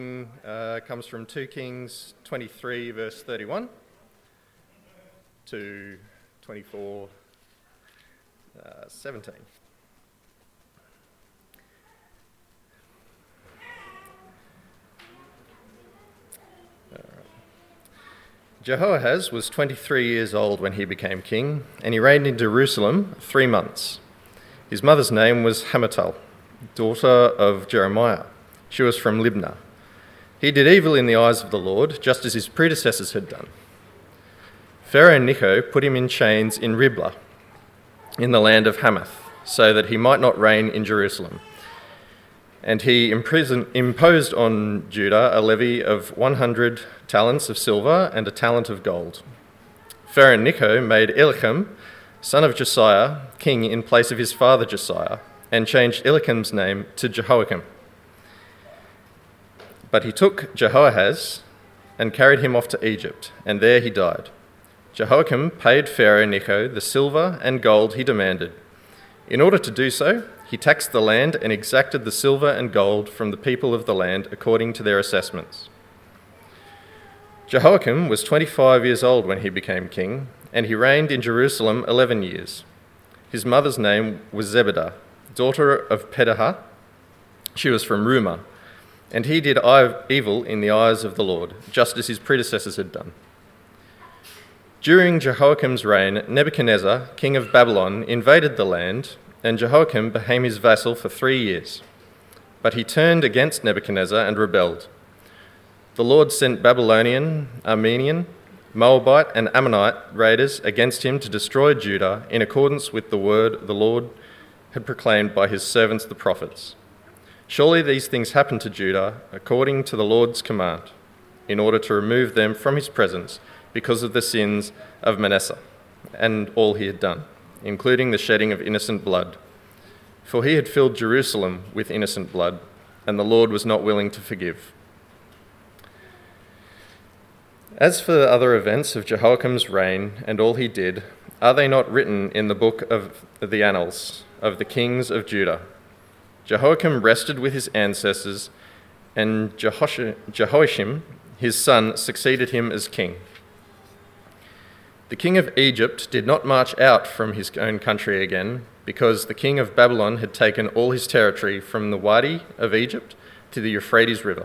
Comes from 2 Kings 23 verse 31 to 24 17. Jehoahaz was 23 years old when he became king, and he reigned in Jerusalem 3 months. His mother's name was Hamutal, daughter of Jeremiah. She was from Libnah. He did evil in the eyes of the Lord, just as his predecessors had done. Pharaoh Necho put him in chains in Riblah, in the land of Hamath, so that he might not reign in Jerusalem. And he imposed on Judah a levy of 100 talents of silver and a talent of gold. Pharaoh Necho made Eliakim, son of Josiah, king in place of his father Josiah, and changed Eliakim's name to Jehoiakim. But he took Jehoahaz and carried him off to Egypt, and there he died. Jehoiakim paid Pharaoh Necho the silver and gold he demanded. In order to do so, he taxed the land and exacted the silver and gold from the people of the land according to their assessments. Jehoiakim was 25 years old when he became king, and he reigned in Jerusalem 11 years. His mother's name was Zebedah, daughter of Pedahah. She was from Rumah. And he did evil in the eyes of the Lord, just as his predecessors had done. During Jehoiakim's reign, Nebuchadnezzar, king of Babylon, invaded the land, and Jehoiakim became his vassal for 3 years. But he turned against Nebuchadnezzar and rebelled. The Lord sent Babylonian, Aramean, Moabite, and Ammonite raiders against him to destroy Judah in accordance with the word the Lord had proclaimed by his servants the prophets. Surely these things happened to Judah according to the Lord's command, in order to remove them from his presence because of the sins of Manasseh and all he had done, including the shedding of innocent blood. For he had filled Jerusalem with innocent blood, and the Lord was not willing to forgive. As for the other events of Jehoiakim's reign and all he did, are they not written in the book of the annals of the kings of Judah? Jehoiakim rested with his ancestors, and Jehoiashim, his son, succeeded him as king. The king of Egypt did not march out from his own country again, because the king of Babylon had taken all his territory from the Wadi of Egypt to the Euphrates River.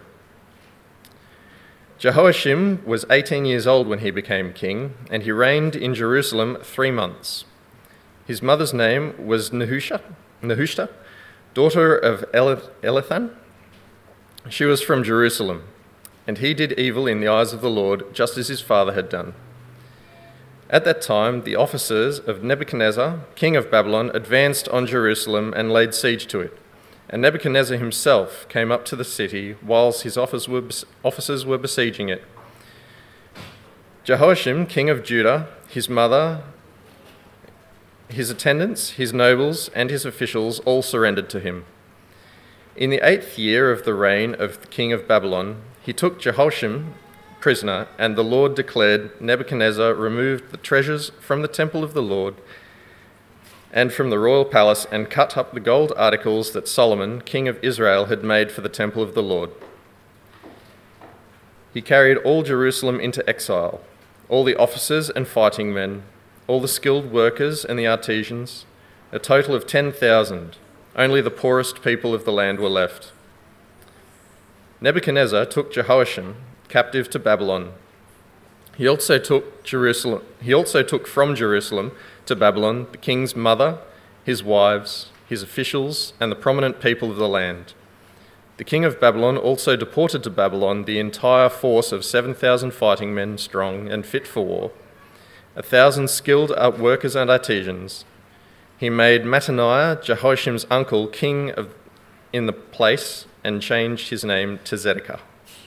Jehoiashim was 18 years old when he became king, and he reigned in Jerusalem 3 months. His mother's name was Nehushta, daughter of Elithan. She was from Jerusalem, and he did evil in the eyes of the Lord, just as his father had done. At that time, the officers of Nebuchadnezzar, king of Babylon, advanced on Jerusalem and laid siege to it. And Nebuchadnezzar himself came up to the city whilst his officers were besieging it. Jehoiashim, king of Judah, his mother, his attendants, his nobles, and his officials all surrendered to him. In the 8th year of the reign of the king of Babylon, he took Jehoiashim prisoner, and the Lord declared Nebuchadnezzar removed the treasures from the temple of the Lord and from the royal palace and cut up the gold articles that Solomon, king of Israel, had made for the temple of the Lord. He carried all Jerusalem into exile, all the officers and fighting men, all the skilled workers and the artisans, a total of 10,000. Only the poorest people of the land were left. Nebuchadnezzar took Jehoiashim captive to Babylon. He also took from Jerusalem to Babylon the king's mother, his wives, his officials, and the prominent people of the land. The king of Babylon also deported to Babylon the entire force of 7,000 fighting men strong and fit for war, 1,000 skilled workers and artisans. He made Mattaniah, Jehoiashim's uncle, king in the place and changed his name to Zedekiah.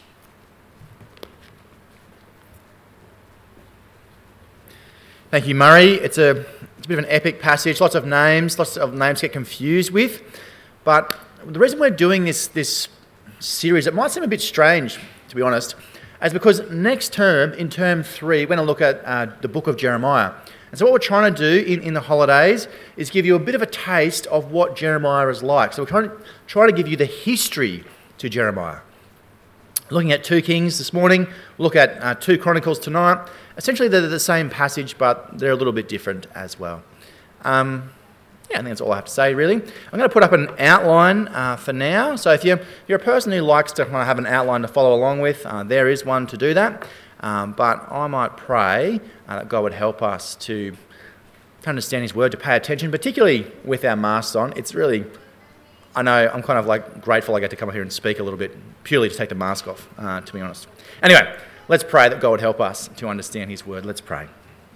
Thank you, Murray. It's a bit of an epic passage, lots of names to get confused with. But the reason we're doing this series, it might seem a bit strange, to be honest, is because next term, in term 3, we're going to look at the book of Jeremiah. And so what we're trying to do in the holidays is give you a bit of a taste of what Jeremiah is like. So we're trying to give you the history to Jeremiah. Looking at 2 Kings this morning, we'll look at 2 Chronicles tonight. Essentially, they're the same passage, but they're a little bit different as well. I think that's all I have to say, really. I'm going to put up an outline for now. So if you're a person who likes to kind of have an outline to follow along with, there is one to do that. But I might pray that God would help us to understand His Word, to pay attention, particularly with our masks on. It's really... I know I'm kind of like grateful I get to come up here and speak a little bit, purely to take the mask off, to be honest. Anyway, let's pray that God would help us to understand His Word. Let's pray.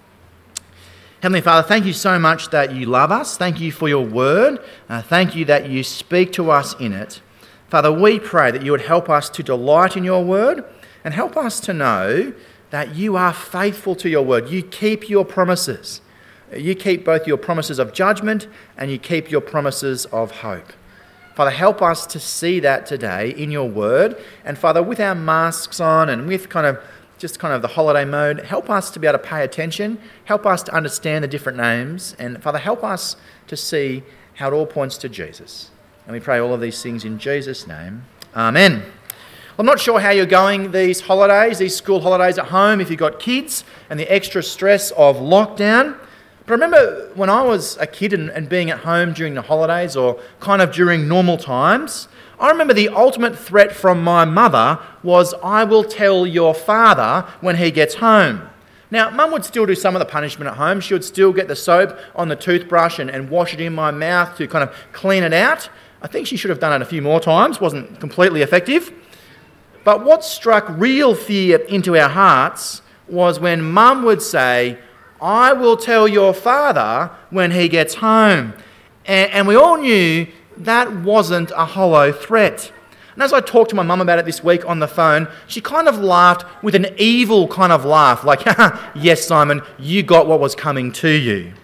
Heavenly Father, thank you so much that you love us. Thank you for your Word. Thank you that you speak to us in it. Father, we pray that you would help us to delight in your Word and help us to know that you are faithful to your Word. You keep your promises. You keep both your promises of judgment and you keep your promises of hope. Father, help us to see that today in your Word. And Father, with our masks on and with kind of the holiday mode, help us to be able to pay attention. Help us to understand the different names. And Father, help us to see how it all points to Jesus. And we pray all of these things in Jesus' name. Amen. I'm not sure how you're going these holidays, these school holidays at home, if you've got kids and the extra stress of lockdown. But I remember when I was a kid and being at home during the holidays or kind of during normal times, I remember the ultimate threat from my mother was, I will tell your father when he gets home. Now, Mum would still do some of the punishment at home. She would still get the soap on the toothbrush and wash it in my mouth to kind of clean it out. I think she should have done it a few more times. Wasn't completely effective. But what struck real fear into our hearts was when Mum would say, I will tell your father when he gets home. And we all knew that wasn't a hollow threat. And as I talked to my mum about it this week on the phone, she kind of laughed with an evil kind of laugh, like, yes, Simon, you got what was coming to you.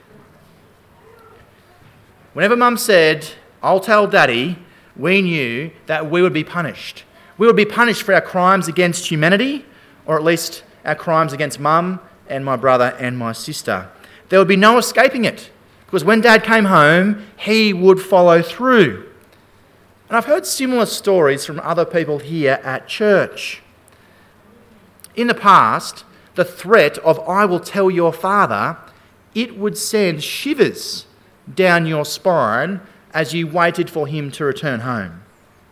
Whenever Mum said, I'll tell Daddy, we knew that we would be punished. We would be punished for our crimes against humanity, or at least our crimes against Mum and my brother and my sister. There would be no escaping it, because when Dad came home, he would follow through. And I've heard similar stories from other people here at church. In the past, the threat of I will tell your father, it would send shivers down your spine as you waited for him to return home.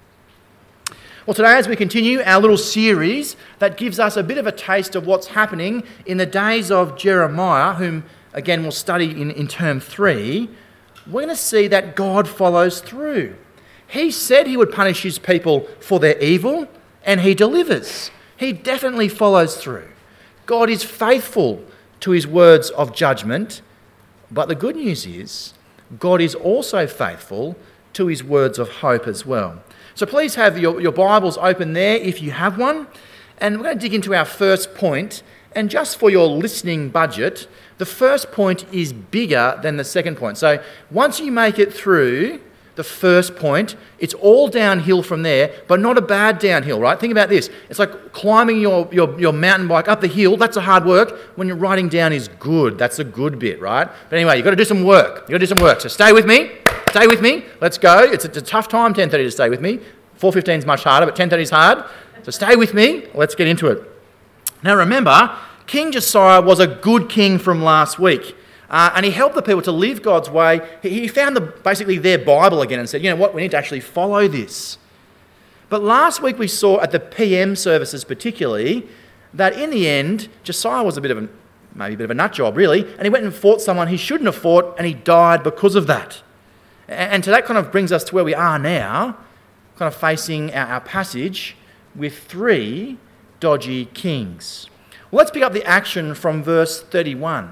Well, today, as we continue our little series that gives us a bit of a taste of what's happening in the days of Jeremiah, whom, again, we'll study in term 3, we're going to see that God follows through. He said he would punish his people for their evil, and he delivers. He definitely follows through. God is faithful to his words of judgment, but the good news is God is also faithful to his words of hope as well. So please have your Bibles open there if you have one. And we're going to dig into our first point. And just for your listening budget, the first point is bigger than the second point. So once you make it through the first point, it's all downhill from there, but not a bad downhill, right? Think about this. It's like climbing your mountain bike up the hill. That's a hard work. When you're riding down is good. That's a good bit, right? But anyway, you've got to do some work. So stay with me. Stay with me. Let's go. It's a tough time, 10:30 to stay with me. 4:15 is much harder, but 10:30 is hard. So stay with me. Let's get into it. Now remember, King Josiah was a good king from last week. And he helped the people to live God's way. He found basically their Bible again and said, you know what, we need to actually follow this. But last week we saw at the PM services particularly that in the end, Josiah was maybe a bit of a nut job really, and he went and fought someone he shouldn't have fought, and he died because of that. And so that kind of brings us to where we are now, kind of facing our passage with 3 dodgy kings. Well, let's pick up the action from verse 31.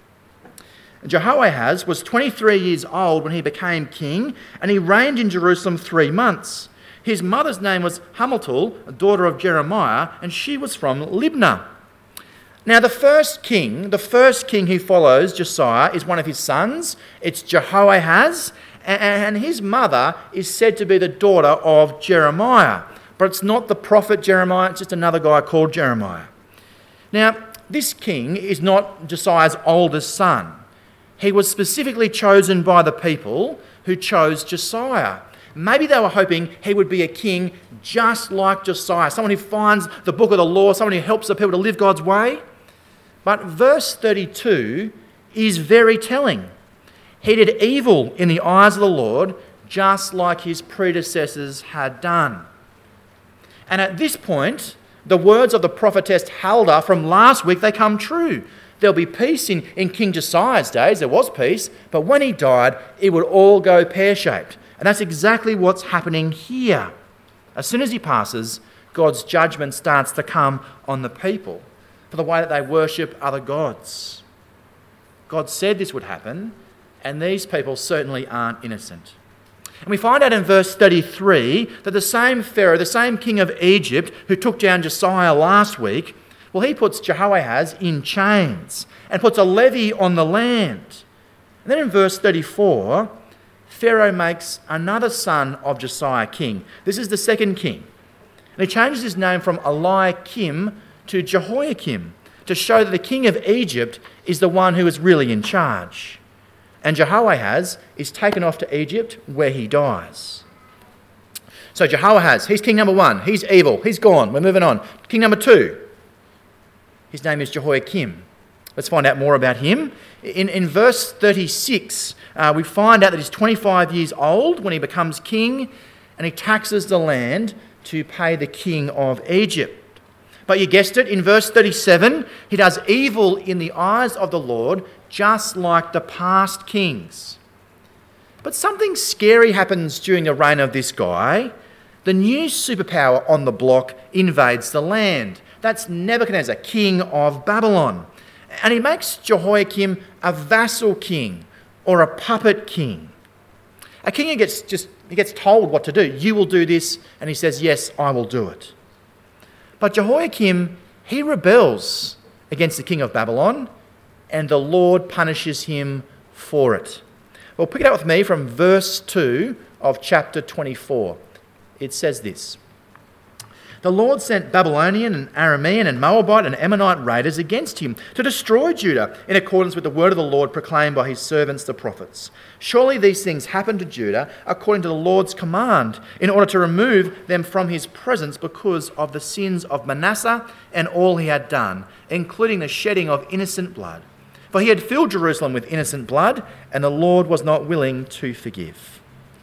Jehoahaz was 23 years old when he became king, and he reigned in Jerusalem 3 months. His mother's name was Hamutal, a daughter of Jeremiah, and she was from Libnah. Now the first king who follows Josiah is one of his sons. It's Jehoahaz, and his mother is said to be the daughter of Jeremiah. But it's not the prophet Jeremiah, it's just another guy called Jeremiah. Now, this king is not Josiah's oldest son. He was specifically chosen by the people who chose Josiah. Maybe they were hoping he would be a king just like Josiah, someone who finds the book of the law, someone who helps the people to live God's way. But verse 32 is very telling. He did evil in the eyes of the Lord, just like his predecessors had done. And at this point, the words of the prophetess Huldah from last week, they come true. There'll be peace in King Josiah's days. There was peace, but when he died, it would all go pear-shaped. And that's exactly what's happening here. As soon as he passes, God's judgment starts to come on the people for the way that they worship other gods. God said this would happen, and these people certainly aren't innocent. And we find out in verse 33 that the same Pharaoh, the same king of Egypt who took down Josiah last week, well, he puts Jehoahaz in chains and puts a levy on the land. And then in verse 34, Pharaoh makes another son of Josiah king. This is the second king. And he changes his name from Eliakim to Jehoiakim to show that the king of Egypt is the one who is really in charge. And Jehoahaz is taken off to Egypt where he dies. So Jehoahaz, he's king number one. He's evil. He's gone. We're moving on. King number two, his name is Jehoiakim. Let's find out more about him. In verse 36, we find out that he's 25 years old when he becomes king, and he taxes the land to pay the king of Egypt. But you guessed it, in verse 37, he does evil in the eyes of the Lord, just like the past kings. But something scary happens during the reign of this guy. The new superpower on the block invades the land. That's Nebuchadnezzar, king of Babylon. And he makes Jehoiakim a vassal king or a puppet king. A king who gets told what to do. You will do this, and he says, yes, I will do it. But Jehoiakim, he rebels against the king of Babylon, and the Lord punishes him for it. Well, pick it up with me from verse 2 of chapter 24. It says this: The Lord sent Babylonian and Aramean and Moabite and Ammonite raiders against him to destroy Judah in accordance with the word of the Lord proclaimed by his servants the prophets. Surely these things happened to Judah according to the Lord's command, in order to remove them from his presence because of the sins of Manasseh and all he had done, including the shedding of innocent blood. For he had filled Jerusalem with innocent blood, and the Lord was not willing to forgive.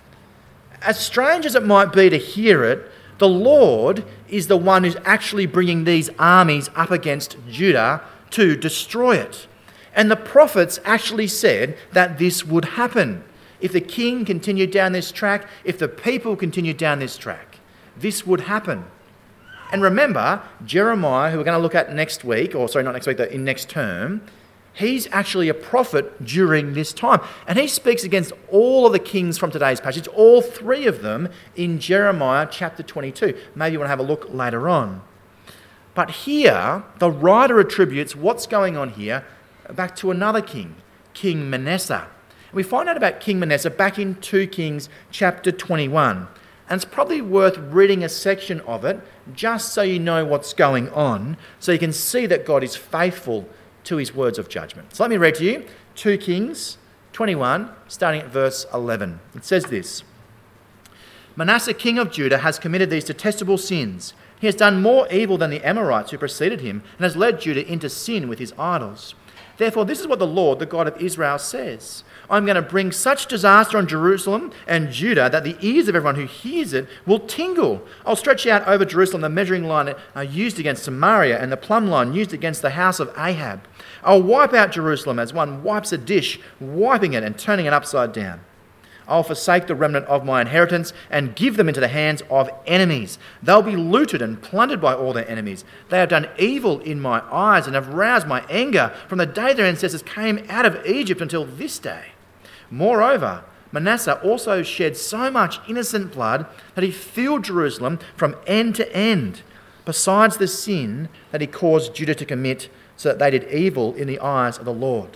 As strange as it might be to hear it, the Lord is the one who's actually bringing these armies up against Judah to destroy it. And the prophets actually said that this would happen. If the king continued down this track, if the people continued down this track, this would happen. And remember, Jeremiah, who we're going to look at next week, in next term, he's actually a prophet during this time. And he speaks against all of the kings from today's passage, all three of them in Jeremiah chapter 22. Maybe you want to have a look later on. But here, the writer attributes what's going on here back to another king, King Manasseh. And we find out about King Manasseh back in 2 Kings chapter 21. And it's probably worth reading a section of it just so you know what's going on, so you can see that God is faithful to his words of judgment. So let me read to you 2 Kings 21, starting at verse 11. It says this: Manasseh, king of Judah, has committed these detestable sins. He has done more evil than the Amorites who preceded him, and has led Judah into sin with his idols. Therefore, this is what the Lord, the God of Israel, says: I'm going to bring such disaster on Jerusalem and Judah that the ears of everyone who hears it will tingle. I'll stretch out over Jerusalem the measuring line used against Samaria and the plumb line used against the house of Ahab. I'll wipe out Jerusalem as one wipes a dish, wiping it and turning it upside down. I'll forsake the remnant of my inheritance and give them into the hands of enemies. They'll be looted and plundered by all their enemies. They have done evil in my eyes and have roused my anger from the day their ancestors came out of Egypt until this day. Moreover, Manasseh also shed so much innocent blood that he filled Jerusalem from end to end, besides the sin that he caused Judah to commit, so that they did evil in the eyes of the Lord.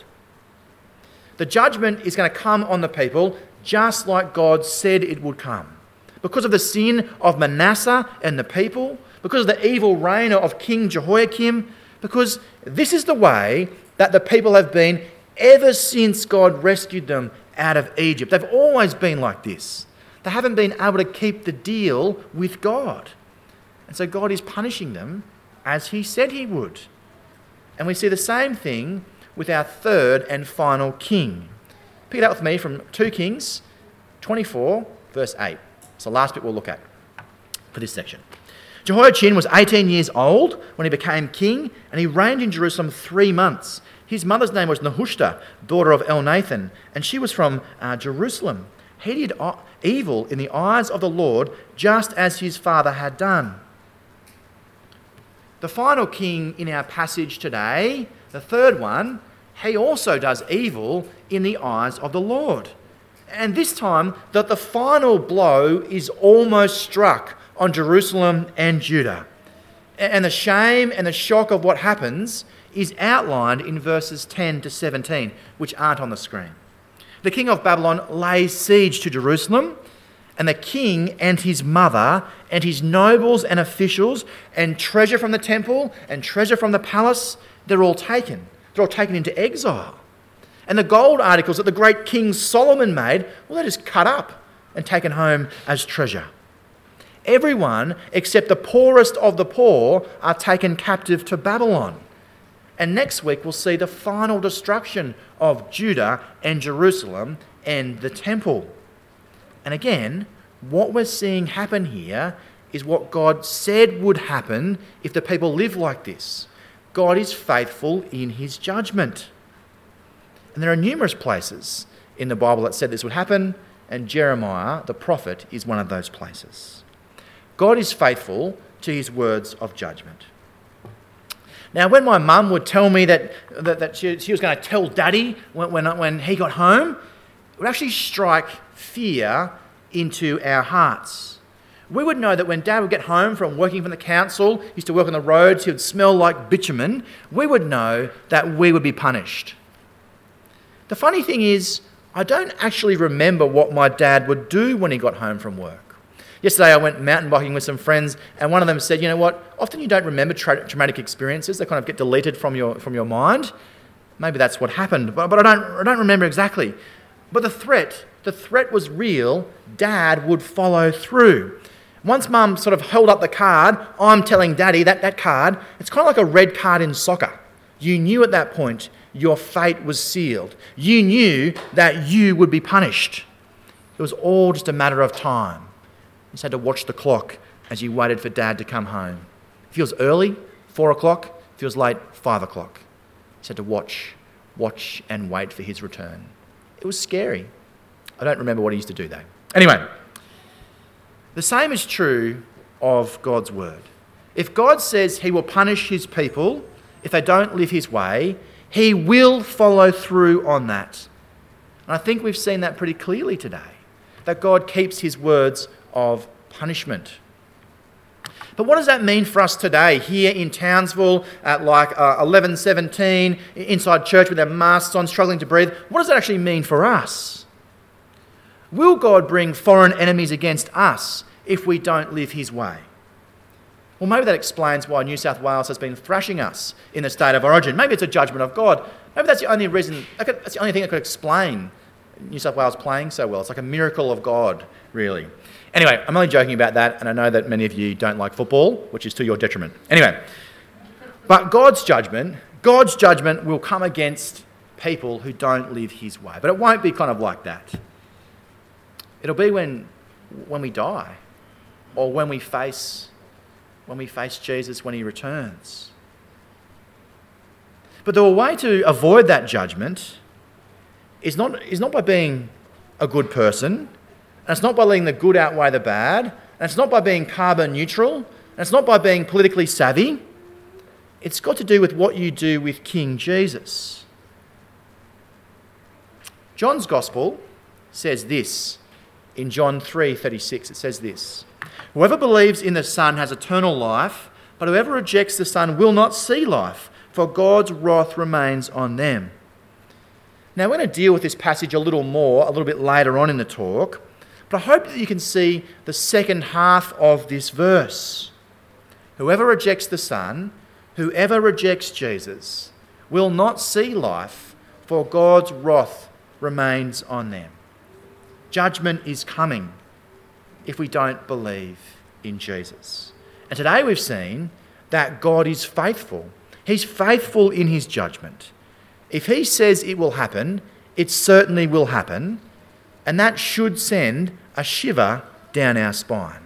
The judgment is going to come on the people just like God said it would come. Because of the sin of Manasseh and the people, because of the evil reign of King Jehoiakim, because this is the way that the people have been ever since God rescued them out of Egypt. They've always been like this. They haven't been able to keep the deal with God. And so God is punishing them as he said he would. And we see the same thing with our third and final king. Pick it up with me from 2 Kings 24, verse 8. It's the last bit we'll look at for this section. Jehoiachin was 18 years old when he became king, and he reigned in Jerusalem 3 months. His mother's name was Nehushta, daughter of Elnathan, and she was from Jerusalem. He did evil in the eyes of the Lord, just as his father had done. The final king in our passage today, the third one, he also does evil in the eyes of the Lord. And this time, that the final blow is almost struck on Jerusalem and Judah. And the shame and the shock of what happens is outlined in verses 10 to 17, which aren't on the screen. The king of Babylon lays siege to Jerusalem, and the king and his mother and his nobles and officials and treasure from the temple and treasure from the palace, they're all taken. They're all taken into exile. And the gold articles that the great King Solomon made, well, they're just cut up and taken home as treasure. Everyone except the poorest of the poor are taken captive to Babylon. And next week we'll see the final destruction of Judah and Jerusalem and the temple. And again, what we're seeing happen here is what God said would happen if the people live like this. God is faithful in his judgment. And there are numerous places in the Bible that said this would happen, and Jeremiah, the prophet, is one of those places. God is faithful to his words of judgment. Now, when my mum would tell me that she was going to tell Daddy when he got home, it would actually strike fear into our hearts. We would know that when Dad would get home from working for the council, he used to work on the roads, he would smell like bitumen, we would know that we would be punished. The funny thing is, I don't actually remember what my dad would do when he got home from work. Yesterday I went mountain biking with some friends, and one of them said, you know what, often you don't remember traumatic experiences, they kind of get deleted from your mind. Maybe that's what happened, but I don't remember exactly. But the threat was real. Dad would follow through. Once Mum sort of held up the card, I'm telling Daddy that card, it's kind of like a red card in soccer. You knew at that point your fate was sealed. You knew that you would be punished. It was all just a matter of time. You just had to watch the clock as you waited for Dad to come home. If it was early, 4 o'clock. If it was late, 5 o'clock. You just had to watch and wait for his return. It was scary. I don't remember what he used to do though. Anyway, the same is true of God's word. If God says he will punish his people if they don't live his way, he will follow through on that. And I think we've seen that pretty clearly today, that God keeps his words of punishment. But what does that mean for us today here in Townsville at 11:17, inside church with our masks on, struggling to breathe? What does that actually mean for us? Will God bring foreign enemies against us if we don't live his way? Well, maybe that explains why New South Wales has been thrashing us in the state of origin. Maybe it's a judgment of God. Maybe that's the only reason, that's the only thing that could explain New South Wales playing so well. It's like a miracle of God, really. Anyway, I'm only joking about that, and I know that many of you don't like football, which is to your detriment. Anyway, but God's judgment will come against people who don't live his way. But it won't be kind of like that. It'll be when we die, or when we face Jesus when he returns. But the way to avoid that judgment is not by being a good person, and it's not by letting the good outweigh the bad, and it's not by being carbon neutral, and it's not by being politically savvy. It's got to do with what you do with King Jesus. John's Gospel says this in John 3:36. It says this: "Whoever believes in the Son has eternal life, but whoever rejects the Son will not see life, for God's wrath remains on them." Now, we're going to deal with this passage a little bit later on in the talk, but I hope that you can see the second half of this verse. Whoever rejects the Son, whoever rejects Jesus, will not see life, for God's wrath remains on them. Judgment is coming if we don't believe in Jesus. And today we've seen that God is faithful. He's faithful in his judgment. If he says it will happen, it certainly will happen, and that should send a shiver down our spine.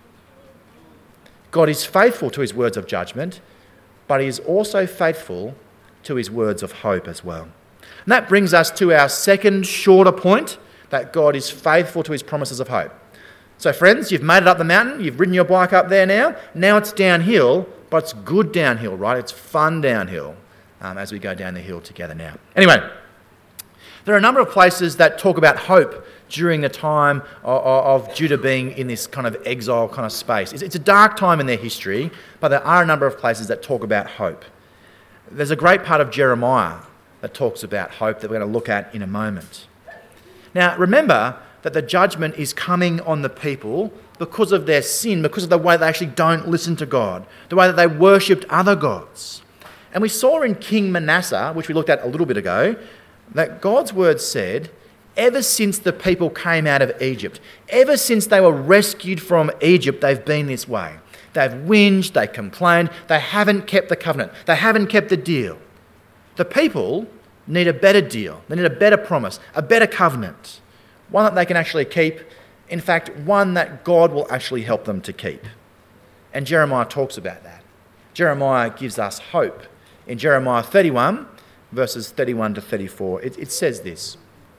God is faithful to his words of judgment, but he is also faithful to his words of hope as well. And that brings us to our second shorter point, that God is faithful to his promises of hope. So friends, you've made it up the mountain, you've ridden your bike up there now. Now it's downhill, but it's good downhill, right? It's fun downhill as we go down the hill together now. Anyway, there are a number of places that talk about hope during the time of Judah being in this kind of exile kind of space. It's a dark time in their history, but there are a number of places that talk about hope. There's a great part of Jeremiah that talks about hope that we're going to look at in a moment. Now, remember that the judgment is coming on the people because of their sin, because of the way they actually don't listen to God, the way that they worshipped other gods. And we saw in King Manasseh, which we looked at a little bit ago, that God's word said, ever since the people came out of Egypt, ever since they were rescued from Egypt, they've been this way. They've whinged, they complained, they haven't kept the covenant, they haven't kept the deal. The people need a better deal, they need a better promise, a better covenant, one that they can actually keep, in fact, one that God will actually help them to keep. And Jeremiah talks about that. Jeremiah gives us hope. In Jeremiah 31, verses 31 to 34, it says this: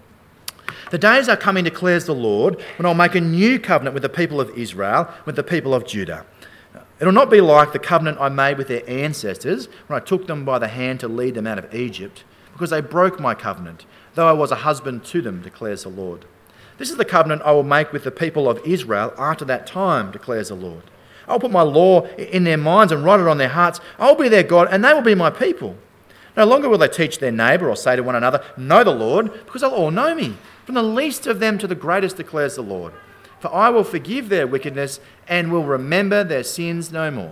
"The days are coming, declares the Lord, when I'll make a new covenant with the people of Israel, with the people of Judah. It'll not be like the covenant I made with their ancestors when I took them by the hand to lead them out of Egypt, because they broke my covenant, though I was a husband to them, declares the Lord. This is the covenant I will make with the people of Israel after that time, declares the Lord. I'll put my law in their minds and write it on their hearts. I'll be their God, and they will be my people. No longer will they teach their neighbour or say to one another, 'Know the Lord,' because they'll all know me, from the least of them to the greatest, declares the Lord. For I will forgive their wickedness and will remember their sins no more."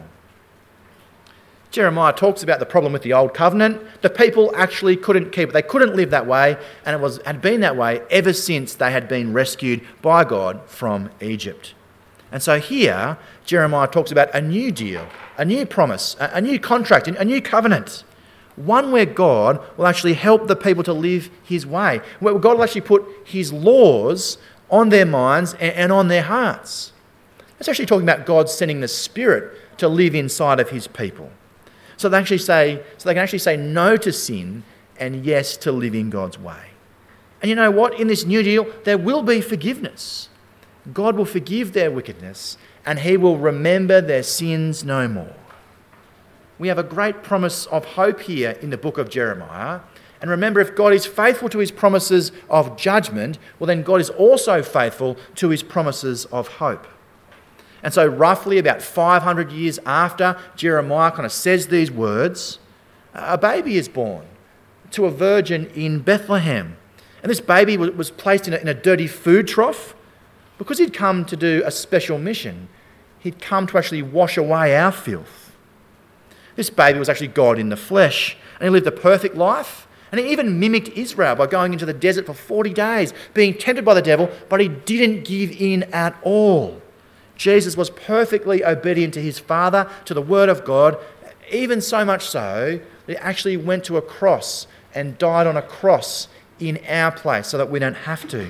Jeremiah talks about the problem with the old covenant. The people actually couldn't keep it. They couldn't live that way, and it had been that way ever since they had been rescued by God from Egypt. And so here, Jeremiah talks about a new deal, a new promise, a new contract, a new covenant. One where God will actually help the people to live his way, where God will actually put his laws on their minds and on their hearts. It's actually talking about God sending the Spirit to live inside of his people. So they can actually say no to sin and yes to living God's way. And you know what? In this new deal, there will be forgiveness. God will forgive their wickedness and he will remember their sins no more. We have a great promise of hope here in the book of Jeremiah. And remember, if God is faithful to his promises of judgment, well then God is also faithful to his promises of hope. And so roughly about 500 years after Jeremiah kind of says these words, a baby is born to a virgin in Bethlehem. And this baby was placed in a dirty food trough because he'd come to do a special mission. He'd come to actually wash away our filth. This baby was actually God in the flesh, and he lived a perfect life. And he even mimicked Israel by going into the desert for 40 days, being tempted by the devil, but he didn't give in at all. Jesus was perfectly obedient to his Father, to the Word of God, even so much so that he actually went to a cross and died on a cross in our place so that we don't have to.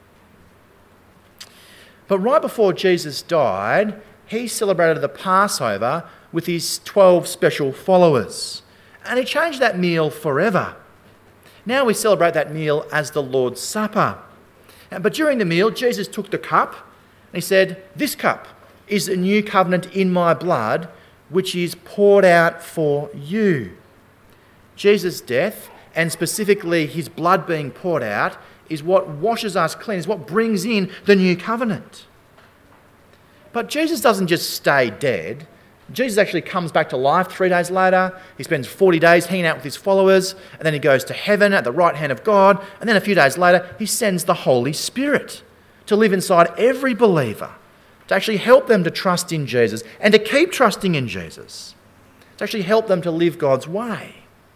But right before Jesus died, he celebrated the Passover with his 12 special followers. And he changed that meal forever. Now we celebrate that meal as the Lord's Supper. But during the meal, Jesus took the cup and he said, "This cup is a new covenant in my blood, which is poured out for you." Jesus' death, and specifically his blood being poured out, is what washes us clean, is what brings in the new covenant. But Jesus doesn't just stay dead. Jesus actually comes back to life 3 days later. He spends 40 days hanging out with his followers, and then he goes to heaven at the right hand of God, and then a few days later, he sends the Holy Spirit to live inside every believer, to actually help them to trust in Jesus and to keep trusting in Jesus, to actually help them to live God's way.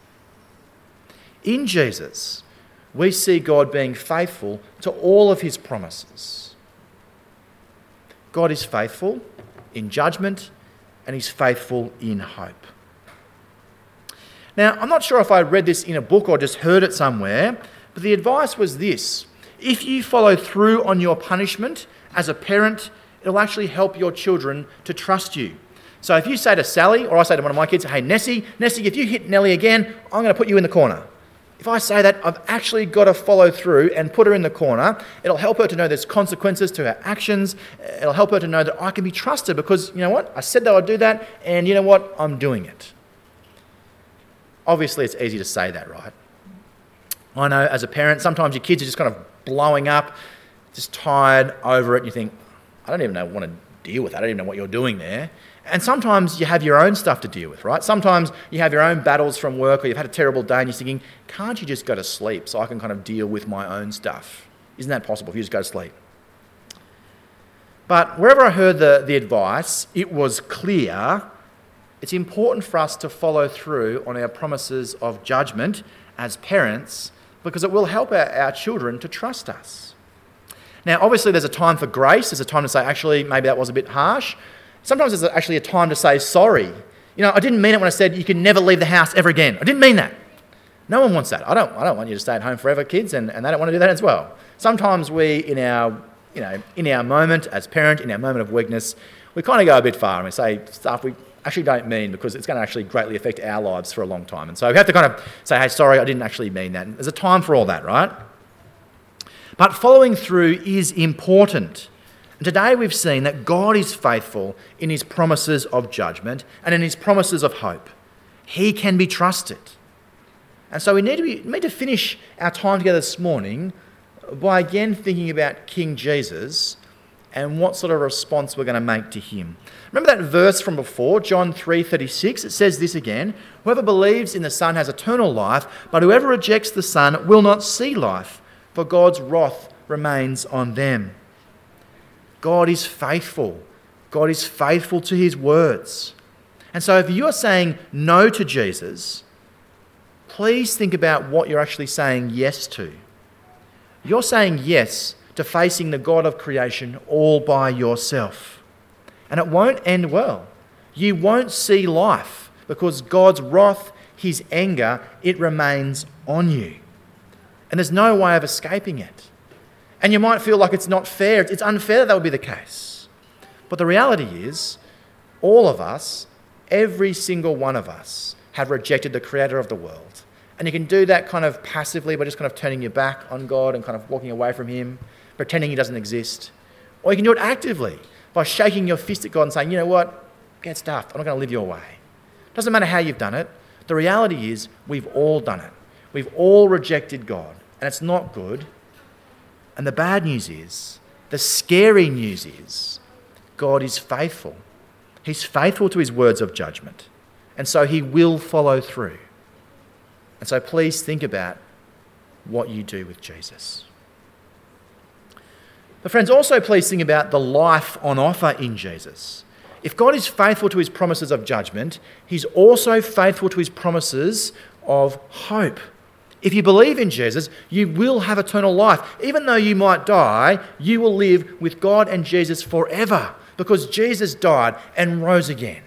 In Jesus, we see God being faithful to all of his promises. God is faithful in judgment and he's faithful in hope. Now, I'm not sure if I read this in a book or just heard it somewhere, but the advice was this: if you follow through on your punishment as a parent, it'll actually help your children to trust you. So if you say to Sally, or I say to one of my kids, hey, Nessie, if you hit Nellie again, I'm going to put you in the corner. If I say that, I've actually got to follow through and put her in the corner. It'll help her to know there's consequences to her actions. It'll help her to know that I can be trusted because, you know what, I said that I'd do that, and you know what, I'm doing it. Obviously, it's easy to say that, right? I know as a parent, sometimes your kids are just kind of blowing up, just tired, over it, and you think, I don't even want to deal with that. I don't even know what you're doing there. And sometimes you have your own stuff to deal with, right? Sometimes you have your own battles from work, or you've had a terrible day and you're thinking, can't you just go to sleep so I can kind of deal with my own stuff? Isn't that possible if you just go to sleep? But wherever I heard the advice, it was clear it's important for us to follow through on our promises of judgment as parents because it will help our children to trust us. Now, obviously, there's a time for grace. There's a time to say, actually, maybe that was a bit harsh. Sometimes there's actually a time to say sorry. You know, I didn't mean it when I said you can never leave the house ever again. I didn't mean that. No one wants that. I don't want you to stay at home forever, kids, and they don't want to do that as well. Sometimes we, in our moment as parent, in our moment of weakness, we kind of go a bit far and we say stuff we actually don't mean because it's going to actually greatly affect our lives for a long time. And so we have to kind of say, hey, sorry, I didn't actually mean that. And there's a time for all that, right? But following through is important. And today we've seen that God is faithful in his promises of judgment and in his promises of hope. He can be trusted. And so we need to finish our time together this morning by again thinking about King Jesus and what sort of response we're going to make to him. Remember that verse from before, John 3:36? It says this again: whoever believes in the Son has eternal life, but whoever rejects the Son will not see life, for God's wrath remains on them. God is faithful. God is faithful to his words. And so if you are saying no to Jesus, please think about what you're actually saying yes to. You're saying yes to facing the God of creation all by yourself. And it won't end well. You won't see life because God's wrath, his anger, it remains on you. And there's no way of escaping it. And you might feel like it's not fair. It's unfair that would be the case. But the reality is, all of us, every single one of us, have rejected the creator of the world. And you can do that kind of passively by just kind of turning your back on God and kind of walking away from him, pretending he doesn't exist. Or you can do it actively by shaking your fist at God and saying, you know what, get stuffed. I'm not going to live your way. It doesn't matter how you've done it. The reality is we've all done it. We've all rejected God. And it's not good. And the bad news is, the scary news is, God is faithful. He's faithful to his words of judgment. And so he will follow through. And so please think about what you do with Jesus. But friends, also please think about the life on offer in Jesus. If God is faithful to his promises of judgment, he's also faithful to his promises of hope. If you believe in Jesus, you will have eternal life. Even though you might die, you will live with God and Jesus forever because Jesus died and rose again.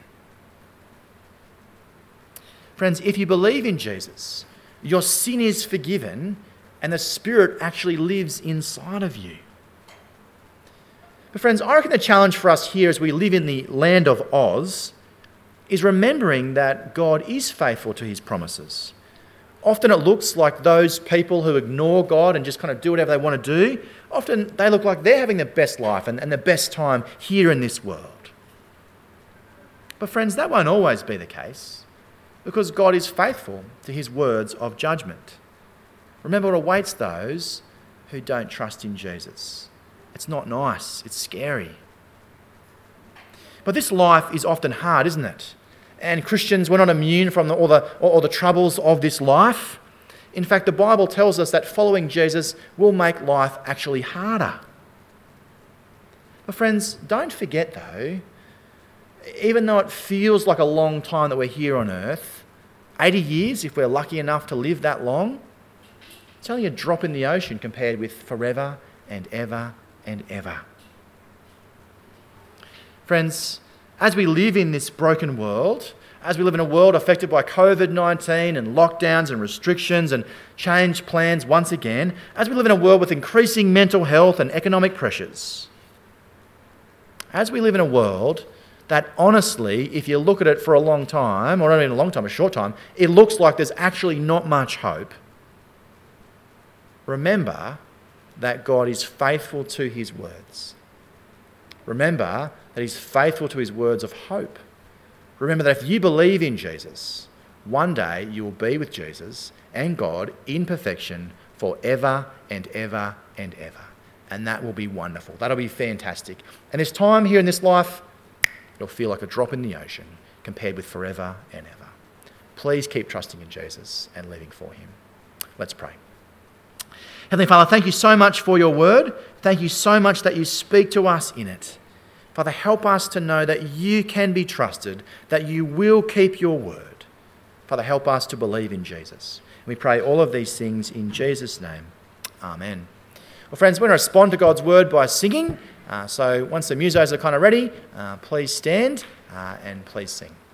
Friends, if you believe in Jesus, your sin is forgiven and the Spirit actually lives inside of you. But friends, I reckon the challenge for us here as we live in the land of Oz is remembering that God is faithful to his promises. Often it looks like those people who ignore God and just kind of do whatever they want to do, often they look like they're having the best life and the best time here in this world. But friends, that won't always be the case because God is faithful to his words of judgment. Remember what awaits those who don't trust in Jesus. It's not nice, it's scary. But this life is often hard, isn't it? And Christians, we're not immune from all the troubles of this life. In fact, the Bible tells us that following Jesus will make life actually harder. But friends, don't forget though, even though it feels like a long time that we're here on earth, 80 years if we're lucky enough to live that long, it's only a drop in the ocean compared with forever and ever and ever. Friends, as we live in this broken world, as we live in a world affected by COVID-19 and lockdowns and restrictions and changed plans once again, as we live in a world with increasing mental health and economic pressures, as we live in a world that honestly, if you look at it for a long time, or not even a long time, a short time, it looks like there's actually not much hope, remember that God is faithful to his words. Remember that he's faithful to his words of hope. Remember that if you believe in Jesus, one day you will be with Jesus and God in perfection forever and ever and ever. And that will be wonderful. That'll be fantastic. And this time here in this life, it'll feel like a drop in the ocean compared with forever and ever. Please keep trusting in Jesus and living for him. Let's pray. Heavenly Father, thank you so much for your word. Thank you so much that you speak to us in it. Father, help us to know that you can be trusted, that you will keep your word. Father, help us to believe in Jesus. We pray all of these things in Jesus' name. Amen. Well, friends, we're going to respond to God's word by singing. So once the musos are kind of ready, please stand and please sing.